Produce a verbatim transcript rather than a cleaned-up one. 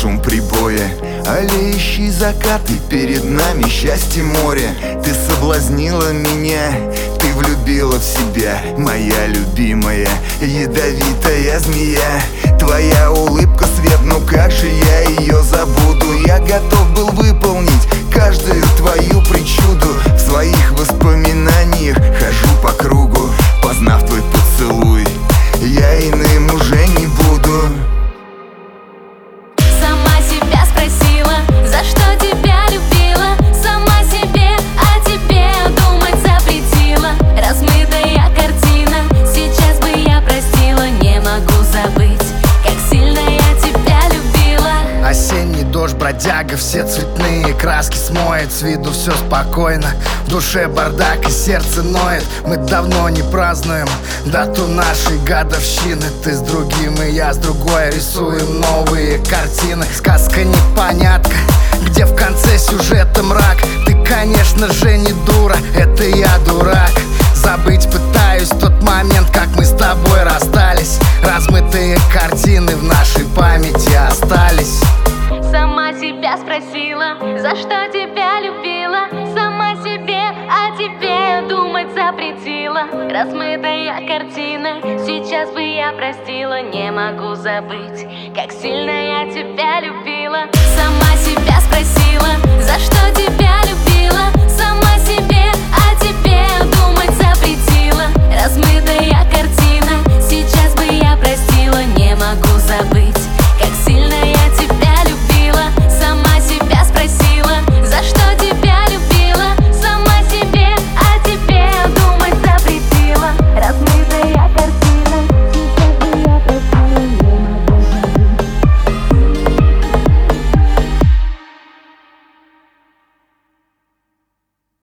шум прибоя, алеющий закаты, перед нами счастье море. Ты соблазнила меня, ты влюбила в себя, моя любимая, ядовитая змея. Твоя улыбка свет, ну как же я ее забуду? Я готов был выполнить каждую твою причуду. В своих воспоминаниях хожу по кругу, познав твой поцелуй, я иным уже не буду. Сама себя спросила, за что тебя любила. Сама себе о тебе думать запретила. Размытая картина, сейчас бы я простила. Не могу забыть, как сильно я тебя любила. Осенний дождь, бродяга, все цветные краски смоет. С виду все спокойно, в душе бардак и сердце ноет. Мы давно не празднуем дату нашей годовщины. Ты с другим и я с другой рисуем новые картины. Сказка непонятка, где в конце сюжета мрак. Ты, конечно же, не дура, это я дурак. Забыть пытаюсь тот момент, как мы с тобой расстались. Размытые картины в нашей памяти остались. Сама себя спросила, за что тебя любила. Сама себе о тебе думать запретила. Размытая картина, сейчас бы я простила. Не могу забыть, как сильно я тебя любила. Сама себя спросила, за что тебя любила.